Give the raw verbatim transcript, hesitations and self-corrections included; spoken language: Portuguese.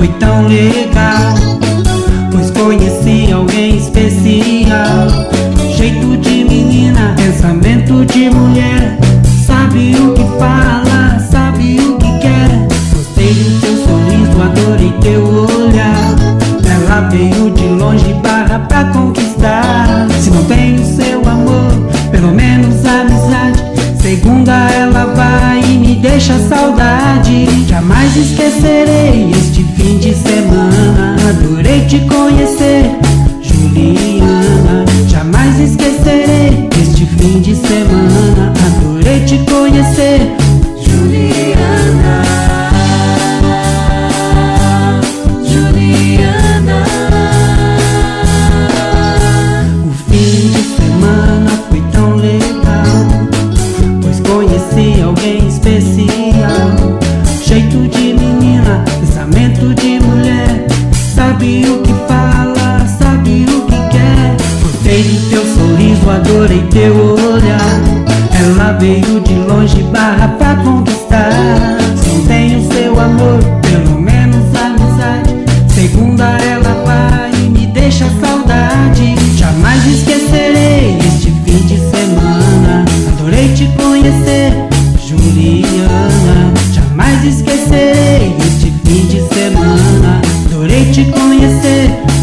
foi tão legal, pois conheci alguém especial. Jeito de menina, pensamento de mulher, sabe o que fala, sabe o que quer. Gostei do teu sorriso, adorei teu olhar. Ela veio de longe para pra conquistar. Se não tenho seu amor, pelo menos amizade. Segunda ela vai e me deixa saudade. Jamais esquecerei este fim de semana. Adorei te conhecer, Juliana. Jamais esquecerei este fim de semana. Adorei te conhecer, Juliana. Juliana. O fim de semana foi tão legal, pois conheci alguém especial. Jeito de menina, pensamento de mulher, sabe o que fala, sabe o que quer. Gostei do teu sorriso, adorei teu olhar. Ela veio de longe barra pra conquistar. Se não tenho seu amor, pelo menos amizade. Segunda ela vai e me deixa saudade. Jamais esquecerei este fim de semana. Adorei te conhecer, Juliana. Jamais esquecerei este fim de semana. Adorei te conhecer,